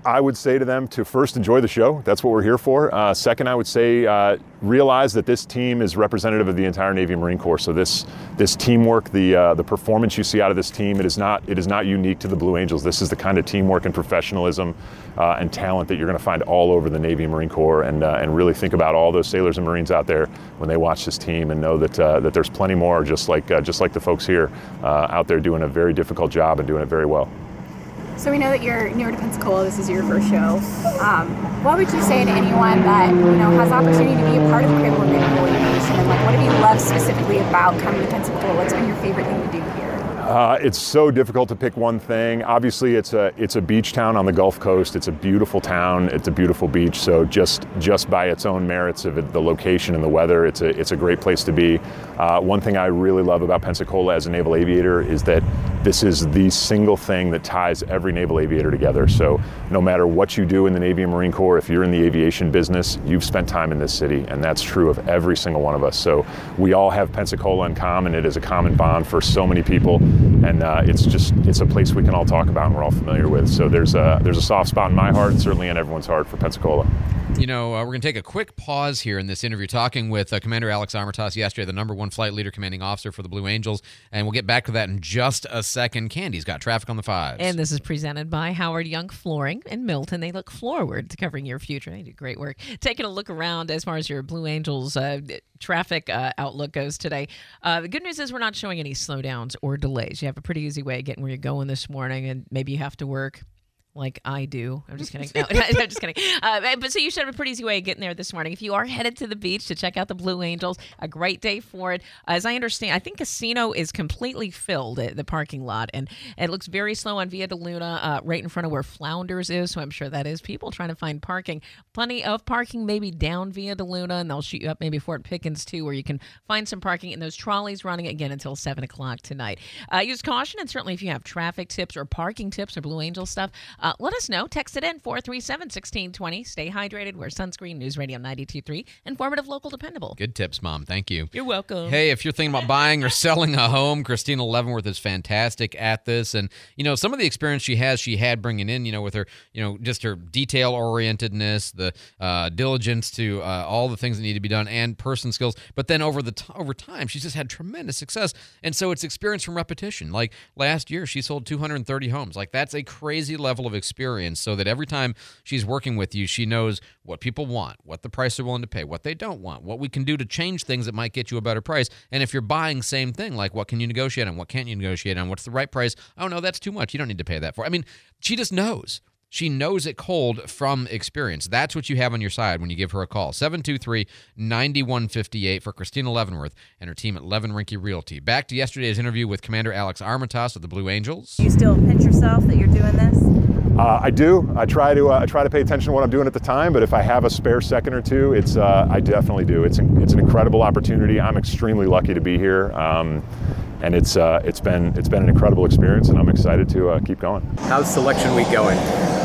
I would say to them to first enjoy the show. That's what we're here for. Uh, second, I would say uh, realize that this team is representative of the entire Navy and Marine Corps. So this this teamwork, the uh, the performance you see out of this team, it is not it is not unique to the Blue Angels. This is the kind of teamwork and professionalism uh, and talent that you're going to find all over the Navy and Marine Corps. And uh, and really think about all those sailors and Marines out there when they watch this team, and know that uh, that there's plenty more, just like uh, just like the folks here uh, out there doing a very difficult job and doing it very well. So we know that you're newer to Pensacola. This is your first show. Um, what would you say to anyone that you know has the opportunity to be a part of the Craig Morgan Aviation, and like what have you loved specifically about coming to Pensacola? What's been your favorite thing to do here? Uh, it's so difficult to pick one thing. Obviously, it's a it's a beach town on the Gulf Coast. It's a beautiful town. It's a beautiful beach. So just just by its own merits of it, the location and the weather, it's a it's a great place to be. Uh, one thing I really love about Pensacola as a naval aviator is that this is the single thing that ties every naval aviator together. So no matter what you do in the Navy and Marine Corps, if you're in the aviation business, you've spent time in this city, and that's true of every single one of us. So we all have Pensacola in common. It is a common bond for so many people, and uh, it's just it's a place we can all talk about and we're all familiar with. So there's a there's a soft spot in my heart, and certainly in everyone's heart, for Pensacola. You know, uh, we're going to take a quick pause here in this interview, talking with uh, Commander Alex Armatas yesterday, the number one flight leader, commanding officer for the Blue Angels, and we'll get back to that in just a second. Candy's got traffic on the fives. And this is presented by Howard Young Flooring in Milton. They look forward to covering your future. They do great work. Taking a look around as far as your Blue Angels uh, traffic uh, outlook goes today. Uh, the good news is we're not showing any slowdowns or delays. You have a pretty easy way of getting where you're going this morning, and maybe you have to work like I do. I'm just kidding. No, I'm just kidding. Uh, but so you should have a pretty easy way of getting there this morning. If you are headed to the beach to check out the Blue Angels, a great day for it. As I understand, I think Casino is completely filled at the parking lot, and it looks very slow on Via de Luna, uh, right in front of where Flounders is. So I'm sure that is people trying to find parking. Plenty of parking maybe down Via de Luna, and they'll shoot you up maybe Fort Pickens too, where you can find some parking in those trolleys running again until seven o'clock tonight. Uh, use caution, and certainly if you have traffic tips or parking tips or Blue Angel stuff, uh, let us know. Text it in, four three seven, one six two zero. Stay hydrated. Wear sunscreen. News Radio ninety-two point three. Informative, local, dependable. Good tips, Mom. Thank you. You're welcome. Hey, if you're thinking about buying or selling a home, Christina Leavenworth is fantastic at this. And, you know, some of the experience she has, she had bringing in, you know, with her, you know, just her detail-orientedness, the uh, diligence to uh, all the things that need to be done, and person skills. But then over the t- over time, she's just had tremendous success. And so it's experience from repetition. Like last year, she sold two hundred thirty homes. Like that's a crazy level of experience, so that every time she's working with you, she knows what people want, what the price they're willing to pay, what they don't want, what we can do to change things that might get you a better price. And if you're buying, same thing, like what can you negotiate on, what can't you negotiate on, what's the right price? Oh, no, that's too much. You don't need to pay that for. I mean, she just knows. She knows it cold from experience. That's what you have on your side when you give her a call. seven two three, nine one five eight for Christina Leavenworth and her team at Levin Rinke Realty. Back to yesterday's interview with Commander Alex Armatas of the Blue Angels. Do you still pinch yourself that you're doing this? Uh, I do. I try to. Uh, I try to pay attention to what I'm doing at the time. But if I have a spare second or two, it's. Uh, I definitely do. It's. An, it's an incredible opportunity. I'm extremely lucky to be here, um, and it's. Uh, it's been. It's been an incredible experience, and I'm excited to uh, keep going. How's selection week going?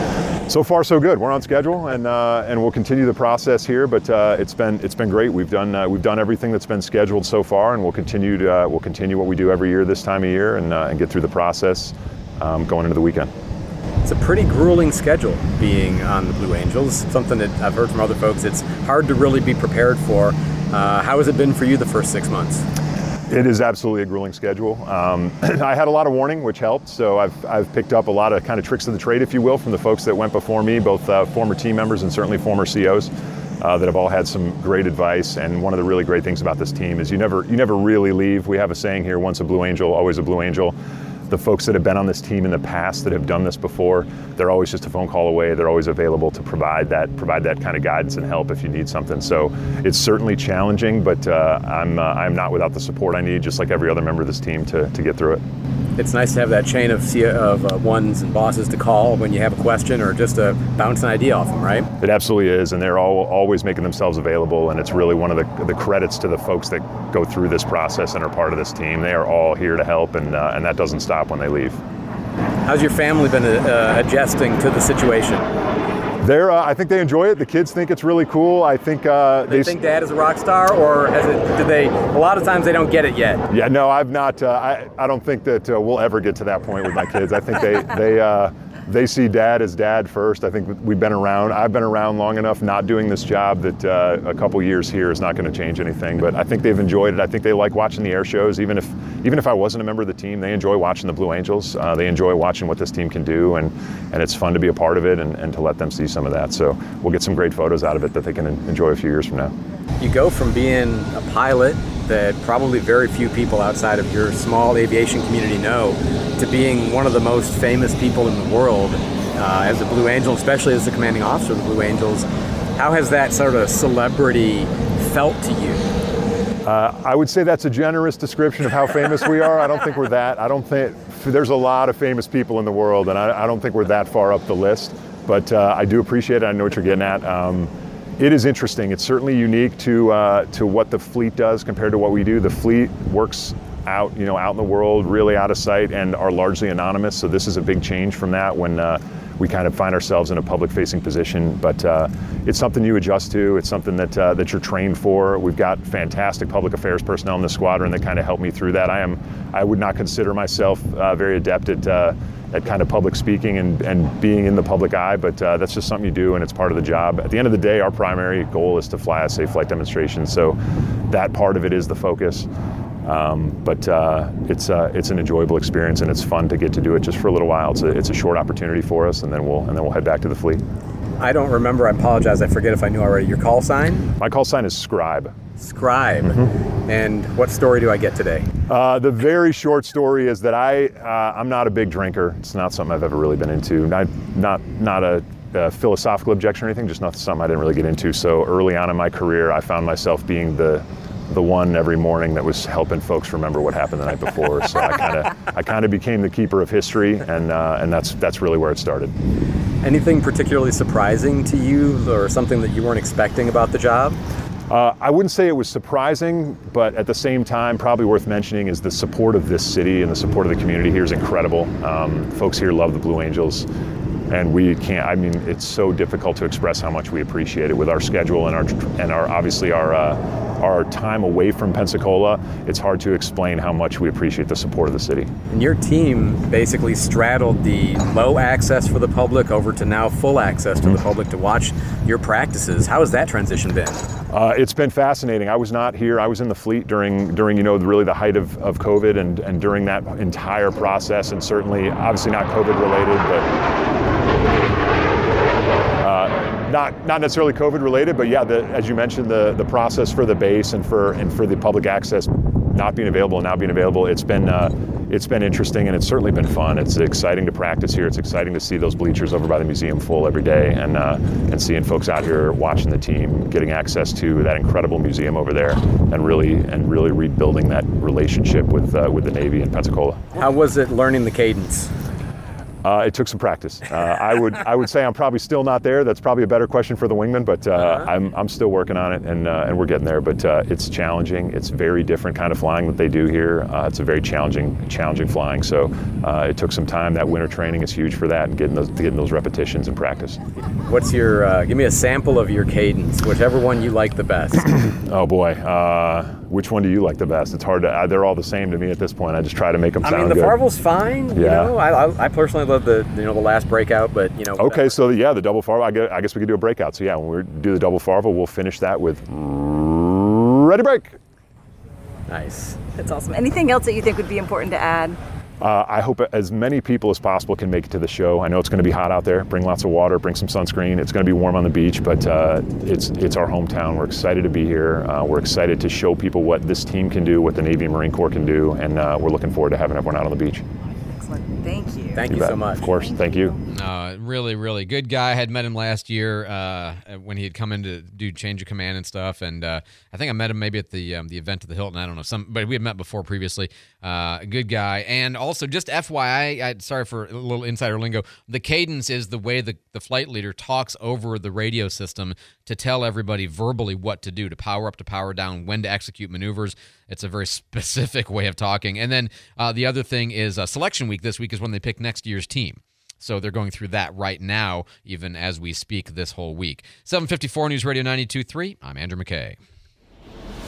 So far, so good. We're on schedule, and uh, and we'll continue the process here. But uh, it's been it's been great. We've done uh, we've done everything that's been scheduled so far, and we'll continue to uh, we'll continue what we do every year this time of year, and uh, and get through the process um, going into the weekend. It's a pretty grueling schedule being on the Blue Angels. Something that I've heard from other folks. It's hard to really be prepared for. Uh, how has it been for you the first six months? It is absolutely a grueling schedule. Um, I had a lot of warning, which helped. So I've I've picked up a lot of kind of tricks of the trade, if you will, from the folks that went before me, both uh, former team members and certainly former C Os uh, that have all had some great advice. And one of the really great things about this team is you never you never really leave. We have a saying here: once a Blue Angel, always a Blue Angel. The folks that have been on this team in the past that have done this before, they're always just a phone call away. They're always available to provide that provide that kind of guidance and help if you need something. So it's certainly challenging, but uh, I'm uh, I'm not without the support I need, just like every other member of this team, to, to get through it. It's nice to have that chain of of uh, ones and bosses to call when you have a question or just to bounce an idea off them, right? It absolutely is, and they're all always making themselves available, and it's really one of the the credits to the folks that go through this process and are part of this team. They are all here to help, and uh, and that doesn't stop when they leave. How's your family been uh, adjusting to the situation? They're, uh, I think they enjoy it. The kids think it's really cool. I think uh, they, they think Dad is a rock star, or has it? Do they? A lot of times they don't get it yet. Yeah, no, I've not. Uh, I I don't think that uh, we'll ever get to that point with my kids. I think they they uh, they see dad as dad first. I think we've been around, I've been around long enough not doing this job that uh, a couple years here is not going to change anything. But I think they've enjoyed it. I think they like watching the air shows. Even if even if I wasn't a member of the team, they enjoy watching the Blue Angels. Uh, they enjoy watching what this team can do, and, and it's fun to be a part of it and, and to let them see some of that. So we'll get some great photos out of it that they can enjoy a few years from now. You go from being a pilot that probably very few people outside of your small aviation community know to being one of the most famous people in the world uh, as a Blue Angel, especially as the commanding officer of the Blue Angels. How has that sort of celebrity felt to you? Uh, I would say that's a generous description of how famous we are. I don't think we're that. I don't think there's a lot of famous people in the world, and I, I don't think we're that far up the list. But uh, I do appreciate it. I know what you're getting at. Um, It is interesting. It's certainly unique to uh, to what the fleet does compared to what we do. The fleet works out, you know, out in the world, really out of sight, and are largely anonymous. So this is a big change from that when uh, we kind of find ourselves in a public-facing position. But uh, it's something you adjust to. It's something that uh, that you're trained for. We've got fantastic public affairs personnel in the squadron that kind of help me through that. I am, I would not consider myself uh, very adept at. Uh, at kind of public speaking and, and being in the public eye, but uh, that's just something you do and it's part of the job. At the end of the day, our primary goal is to fly a safe flight demonstration, so that part of it is the focus. Um, but uh, it's uh, it's an enjoyable experience and it's fun to get to do it just for a little while. It's a, it's a short opportunity for us, and then we'll and then we'll head back to the fleet. I don't remember, I apologize, I forget if I knew already. Your call sign? My call sign is Scribe. Scribe. Mm-hmm. And what story do I get today? Uh, the very short story is that I, uh, I'm not a big drinker. It's not something I've ever really been into. Not, not, not a, a philosophical objection or anything, just not something I didn't really get into. So early on in my career, I found myself being the the one every morning that was helping folks remember what happened the night before. So I kind of I kind of became the keeper of history, and uh, and that's that's really where it started. Anything particularly surprising to you, or something that you weren't expecting about the job? Uh, I wouldn't say it was surprising, but at the same time, probably worth mentioning is the support of this city and the support of the community here is incredible. Um, folks here love the Blue Angels, and we can't, I mean, it's so difficult to express how much we appreciate it with our schedule and our, and our obviously our, uh, our time away from Pensacola. It's hard to explain how much we appreciate the support of the city. And your team basically straddled the low access for the public over to now full access to the public to watch your practices. How has that transition been? Uh, it's been fascinating. I was not here. I was in the fleet during, during you know, really the height of, of COVID and, and during that entire process, and certainly, obviously not COVID related, but uh, not not necessarily COVID related, but yeah, the, as you mentioned, the the process for the base and for and for the public access not being available and now being available, it's been uh, it's been interesting and it's certainly been fun. It's exciting to practice here. It's exciting to see those bleachers over by the museum full every day, and uh, and seeing folks out here watching the team, getting access to that incredible museum over there, and really and really rebuilding that relationship with uh, with the Navy in Pensacola. How was it learning the cadence? Uh, it took some practice. Uh, I would I would say I'm probably still not there. That's probably a better question for the wingman, but uh, uh-huh. I'm I'm still working on it, and uh, and we're getting there. But uh, it's challenging. It's very different kind of flying that they do here. Uh, it's a very challenging challenging flying. So uh, it took some time. That winter training is huge for that, and getting those getting those repetitions and practice. What's your? Uh, give me a sample of your cadence, whichever one you like the best. Oh boy, uh, which one do you like the best? It's hard to. Uh, they're all the same to me at this point. I just try to make them sound good. I mean, the good. Farvel's fine. You Yeah. know, I, I I personally love the you know the last breakout, but you know. Okay, so yeah, the double Farvel. I guess, I guess we could do a breakout. So yeah, when we do the double Farvel, we'll finish that with ready break. Nice. That's awesome. Anything else that you think would be important to add? Uh, I hope as many people as possible can make it to the show. I know it's going to be hot out there. Bring lots of water, bring some sunscreen. It's going to be warm on the beach, but uh, it's it's our hometown. We're excited to be here. Uh, we're excited to show people what this team can do, what the Navy and Marine Corps can do, and uh, we're looking forward to having everyone out on the beach. Excellent. Thank you. Thank You you, bet. so much. Of course. Thank you. Uh, really, really good guy. I had met him last year uh, when he had come in to do change of command and stuff. And uh, I think I met him maybe at the um, the event at the Hilton. I don't know, some, but we had met before previously. Uh, good guy. And also, just F Y I, I, sorry for a little insider lingo. The cadence is the way the, the flight leader talks over the radio system to tell everybody verbally what to do, to power up, to power down, when to execute maneuvers. It's a very specific way of talking. And then uh, the other thing is uh, selection week this week is when they pick next year's team. So they're going through that right now, even as we speak this whole week. seven fifty-four News Radio ninety-two point three. I'm Andrew McKay.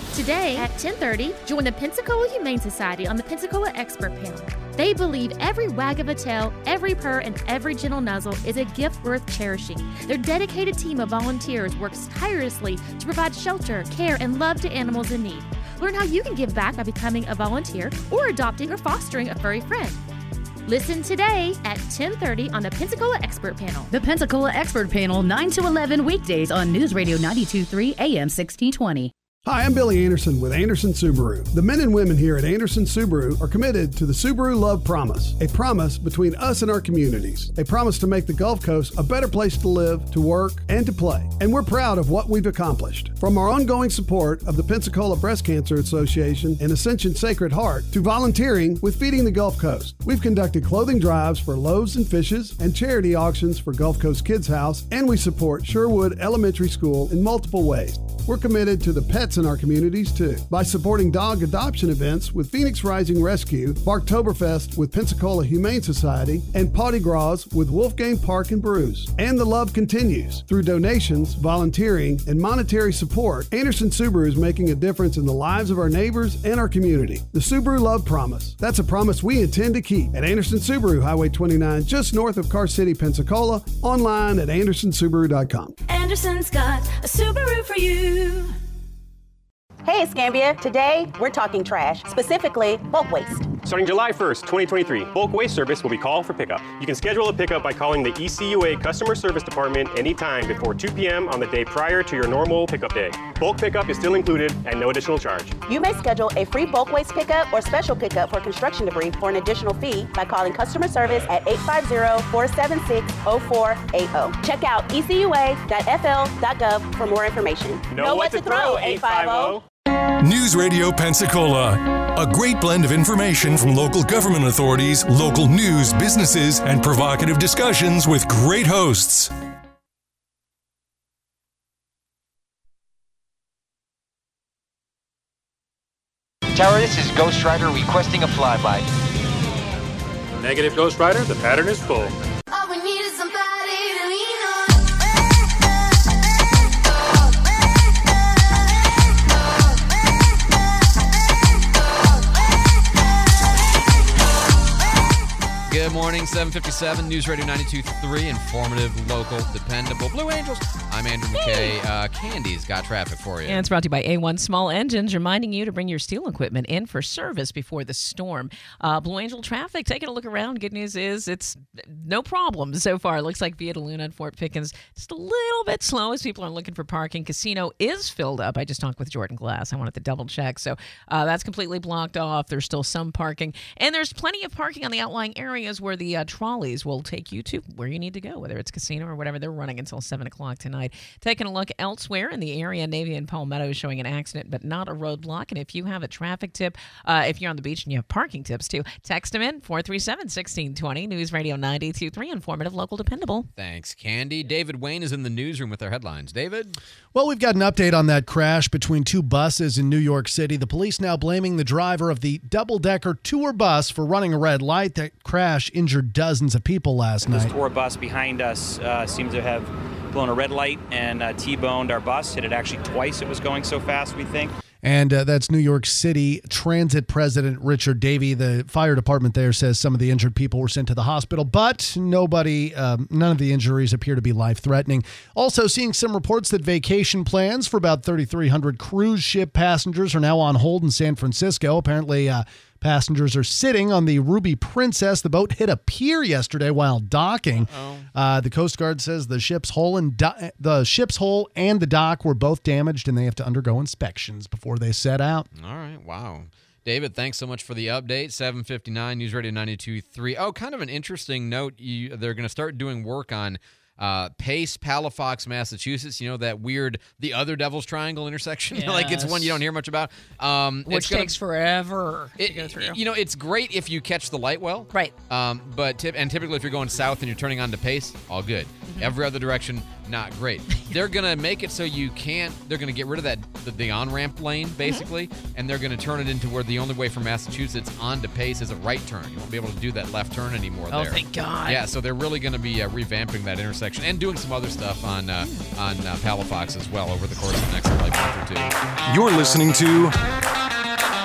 Today at ten thirty, join the Pensacola Humane Society on the Pensacola Expert Panel. They believe every wag of a tail, every purr, and every gentle nuzzle is a gift worth cherishing. Their dedicated team of volunteers works tirelessly to provide shelter, care, and love to animals in need. Learn how you can give back by becoming a volunteer or adopting or fostering a furry friend. Listen today at ten thirty on the Pensacola Expert Panel. The Pensacola Expert Panel, nine to eleven weekdays on News Radio ninety-two point three A M sixteen twenty. Hi, I'm Billy Anderson with Anderson Subaru. The men and women here at Anderson Subaru are committed to the Subaru Love Promise, a promise between us and our communities, a promise to make the Gulf Coast a better place to live, to work, and to play. And we're proud of what we've accomplished. From our ongoing support of the Pensacola Breast Cancer Association and Ascension Sacred Heart to volunteering with Feeding the Gulf Coast. We've conducted clothing drives for Loaves and Fishes and charity auctions for Gulf Coast Kids House, and we support Sherwood Elementary School in multiple ways. We're committed to the pets in our communities, too, by supporting dog adoption events with Phoenix Rising Rescue, Barktoberfest with Pensacola Humane Society, and Potty Gras with Wolfgang Park and Brews. And the love continues. Through donations, volunteering, and monetary support, Anderson Subaru is making a difference in the lives of our neighbors and our community. The Subaru Love Promise. That's a promise we intend to keep at Anderson Subaru, Highway twenty-nine, just north of Car City, Pensacola, online at anderson subaru dot com. Anderson's got a Subaru for you. Hey, Escambia. Today, we're talking trash, specifically bulk waste. Starting July first, twenty twenty-three, bulk waste service will be called for pickup. You can schedule a pickup by calling the E C U A Customer Service Department anytime before two p.m. on the day prior to your normal pickup day. Bulk pickup is still included at no additional charge. You may schedule a free bulk waste pickup or special pickup for construction debris for an additional fee by calling customer service at eight five zero, four seven six, zero four eight zero. Check out e c u a dot f l dot gov for more information. Know, know what, what to throw, eight five zero. News Radio Pensacola, a great blend of information from local government authorities, local news, businesses, and provocative discussions with great hosts. Tower, this is Ghost Rider requesting a flyby. Negative, Ghost Rider. The pattern is full. All we need is somebody to lean on. Good morning, seven fifty-seven, News Radio ninety-two point three, informative, local, dependable. Blue Angels. I'm Andrew McKay. Uh, Candy's got traffic for you. And it's brought to you by A one Small Engines, reminding you to bring your steel equipment in for service before the storm. Uh, Blue Angel traffic, taking a look around. Good news is it's no problem so far. It looks like Via de Luna and Fort Pickens just a little bit slow as people are looking for parking. Casino is filled up. I just talked with Jordan Glass. I wanted to double check. So uh, that's completely blocked off. There's still some parking. And there's plenty of parking on the outlying areas where the uh, trolleys will take you to where you need to go, whether it's casino or whatever. They're running until seven o'clock tonight. Taking a look elsewhere in the area, Navy and Palmetto showing an accident, but not a roadblock. And if you have a traffic tip, uh, if you're on the beach and you have parking tips too, text them in, four three seven, one six two zero, News Radio ninety-two point three, informative, local, dependable. Thanks, Candy. David Wayne is in the newsroom with our headlines. David? Well, we've got an update on that crash between two buses in New York City. The police now blaming the driver of the double-decker tour bus for running a red light. That crash injured dozens of people last night. This tour bus behind us uh, seemed to have blown a red light and uh, T-boned our bus. Hit it actually twice. It was going so fast, we think. And uh, that's New York City Transit President Richard Davey. The fire department there says some of the injured people were sent to the hospital, but nobody, um, none of the injuries appear to be life-threatening. Also seeing some reports that vacation plans for about thirty-three hundred cruise ship passengers are now on hold in San Francisco. Apparently, uh, passengers are sitting on the Ruby Princess. The boat hit a pier yesterday while docking. Uh, the Coast Guard says the ship's hull and do- the ship's hull and the dock were both damaged, and they have to undergo inspections before they set out. All right, wow. David, thanks so much for the update. seven fifty-nine, News Radio ninety-two point three. Oh, kind of an interesting note. You, they're going to start doing work on Uh, Pace, Palafox, Massachusetts. You know, that weird, the other Devil's Triangle intersection? Yes. Like, it's one you don't hear much about. Um, Which it's gonna, takes forever it, to go through. You know, it's great if you catch the light well. Right. Um, but tip, And typically if you're going south and you're turning on to Pace, all good. Mm-hmm. Every other direction, not great. They're going to make it so you can't, they're going to get rid of that, the, the on-ramp lane, basically, mm-hmm. and they're going to turn it into where the only way from Massachusetts on to Pace is a right turn. You won't be able to do that left turn anymore oh, there. Oh, thank God. Yeah, so they're really going to be uh, revamping that intersection and doing some other stuff on uh, on uh, Palafox as well over the course of the next like month or to. You're listening to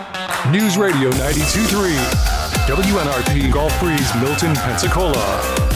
News Radio ninety-two point three, W N R P Gulf Breeze, Milton, Pensacola.